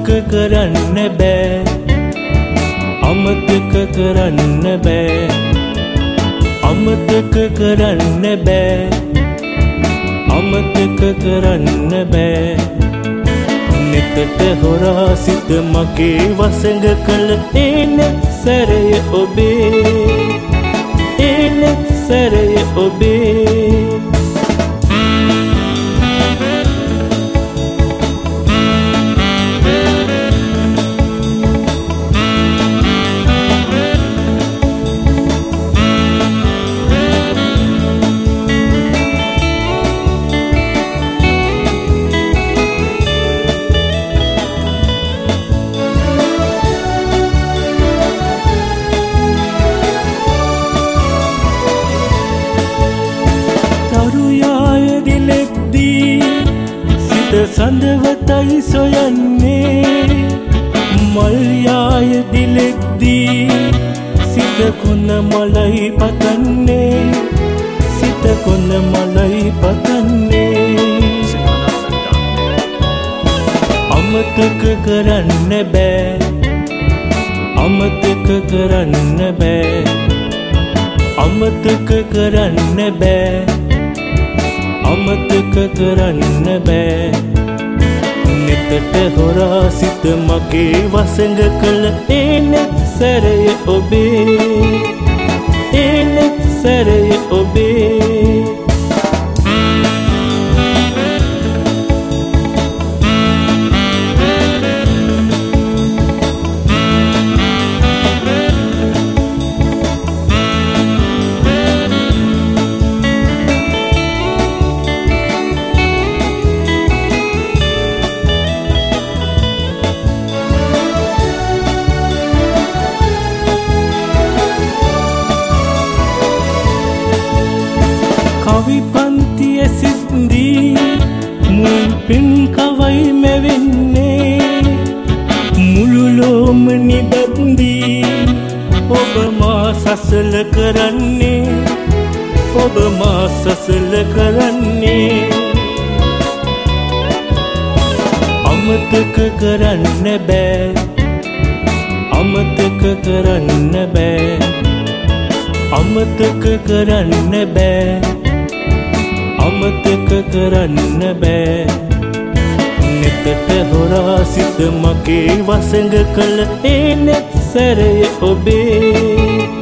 කරන්න බෑ අමතක කරන්න බෑ අමතක කරන්න බෑ අමතක කරන්න බෑ නිතට හොරා සිත මගේ වසඟ කළ එනෙත් සැරය ඔබේ එනෙත් සැරය ඔබේ සඳවතයි සොයන්නේ මල්යාය දිලෙක්දී සිත කොන මලයි පතන්නේ සිත කොන මලයි පතන්නේ අමතක කරන්න බෑ අමතක කරන්න බෑ අමතක කරන්න බෑ අමතක කරන්න බෑ නිතට හොරා සිත මගේ වසඟ කළ එනෙත් සැරය ඔබේ එනෙත් සැරය ඔබේ කවිපන්තිය සිද්දී මුල් පින් කවයි මෙවෙන්නේ මුළු ලෝම නිදැද්දී ඔබ මා සසල කරන්නේ ඔබ මා සසල කරන්නේ අමතක කරන්න බෑ අමතක කරන්න බෑ අමතක කරන්න බෑ අමතක කරන්න බෑ නිතට හොරා සිත මගේ වසඟ කළ එනෙත් සැරය ඔබේ